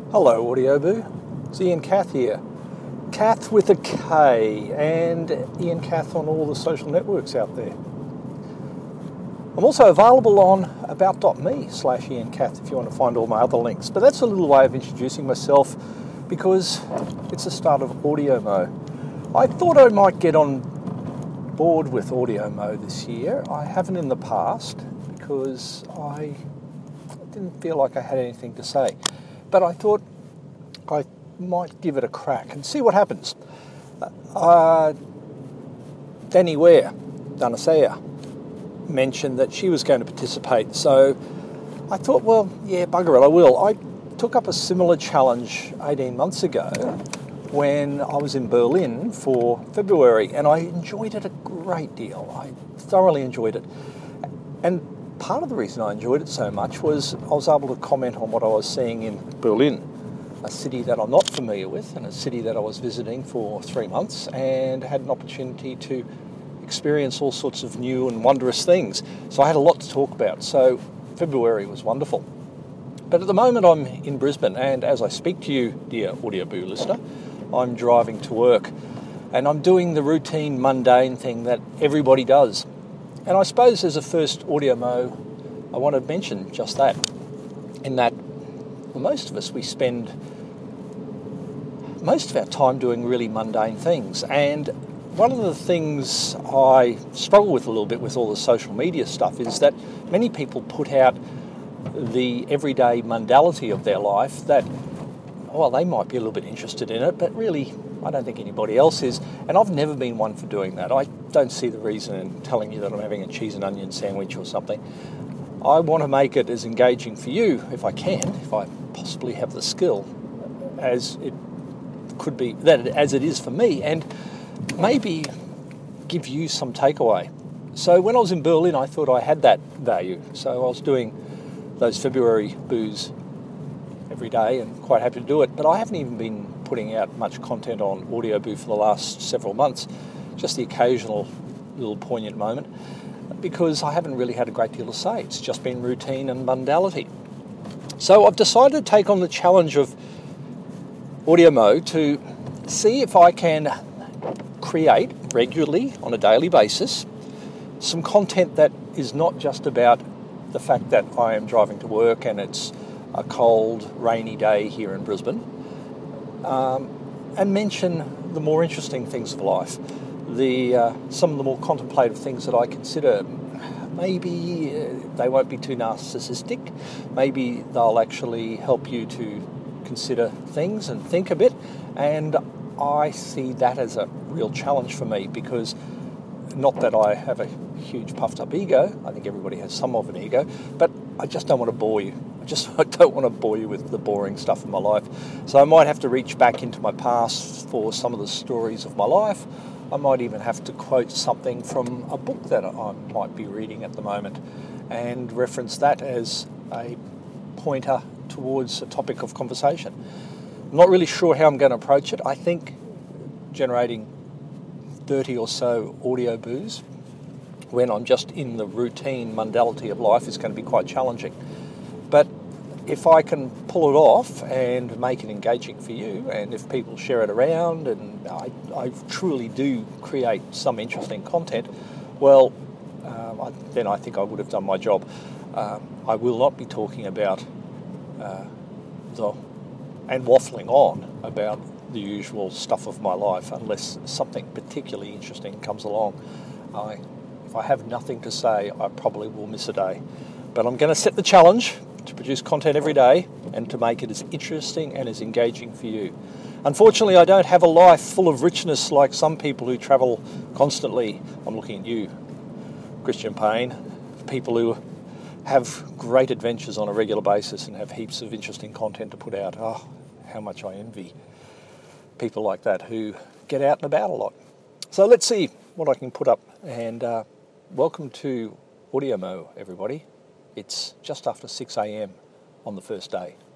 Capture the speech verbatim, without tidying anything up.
Hello Audioboo, it's Ian Cath here. Cath with a K, and Ian Cath on all the social networks out there. I'm also available on about.me slash Ian Cath if you want to find all my other links. But that's a little way of introducing myself because it's the start of AudioMo. I thought I might get on board with AudioMo this year. I haven't in the past because I didn't feel like I had anything to say. But I thought I might give it a crack and see what happens. Uh, Danny Ware, Danasea, mentioned that she was going to participate. So I thought, well, yeah, bugger it, I will. I took up a similar challenge eighteen months ago when I was in Berlin for February, and I enjoyed it a great deal. I thoroughly enjoyed it. And part of the reason I enjoyed it so much was I was able to comment on what I was seeing in Berlin, a city that I'm not familiar with and a city that I was visiting for three months and had an opportunity to experience all sorts of new and wondrous things. So I had a lot to talk about. So February was wonderful. But at the moment I'm in Brisbane, and as I speak to you, dear Audioboo listener, I'm driving to work and I'm doing the routine mundane thing that everybody does. And I suppose as a first AudioMo, I want to mention just that, in that well, most of us, we spend most of our time doing really mundane things. And one of the things I struggle with a little bit with all the social media stuff is that many people put out the everyday mundality of their life that, well, they might be a little bit interested in it, but really I don't think anybody else is. And I've never been one for doing that. I don't see the reason in telling you that I'm having a cheese and onion sandwich or something. I want to make it as engaging for you, if I can, if I possibly have the skill, as it could be, that as it is for me, and maybe give you some takeaway. So when I was in Berlin, I thought I had that value. So I was doing those February boos every day and quite happy to do it. But I haven't even been putting out much content on AudioBoo for the last several months, just the occasional little poignant moment, because I haven't really had a great deal to say. It's just been routine and mundality. So I've decided to take on the challenge of AudioMo to see if I can create regularly on a daily basis some content that is not just about the fact that I am driving to work and it's a cold, rainy day here in Brisbane, um, and mention the more interesting things of life. The uh, some of the more contemplative things that I consider. Maybe uh, they won't be too narcissistic. Maybe they'll actually help you to consider things and think a bit. And I see that as a real challenge for me, because not that I have a huge puffed up ego. I think everybody has some of an ego, but I just don't want to bore you. I just I don't want to bore you with the boring stuff in my life. So I might have to reach back into my past for some of the stories of my life. I might even have to quote something from a book that I might be reading at the moment and reference that as a pointer towards a topic of conversation. I'm not really sure how I'm going to approach it. I think generating thirty or so audio boos when I'm just in the routine mundality of life is going to be quite challenging. But if I can pull it off and make it engaging for you, and if people share it around and I, I truly do create some interesting content, well, um, I, then I think I would have done my job. Um, I will not be talking about uh, the and waffling on about the usual stuff of my life unless something particularly interesting comes along. I, if I have nothing to say, I probably will miss a day. But I'm going to set the challenge to produce content every day and to make it as interesting and as engaging for you. Unfortunately, I don't have a life full of richness like some people who travel constantly. I'm looking at you, Christian Payne, people who have great adventures on a regular basis and have heaps of interesting content to put out. Oh, how much I envy people like that who get out and about a lot. So let's see what I can put up. And uh, welcome to AudioMo, everybody. It's just after six a.m. on the first day.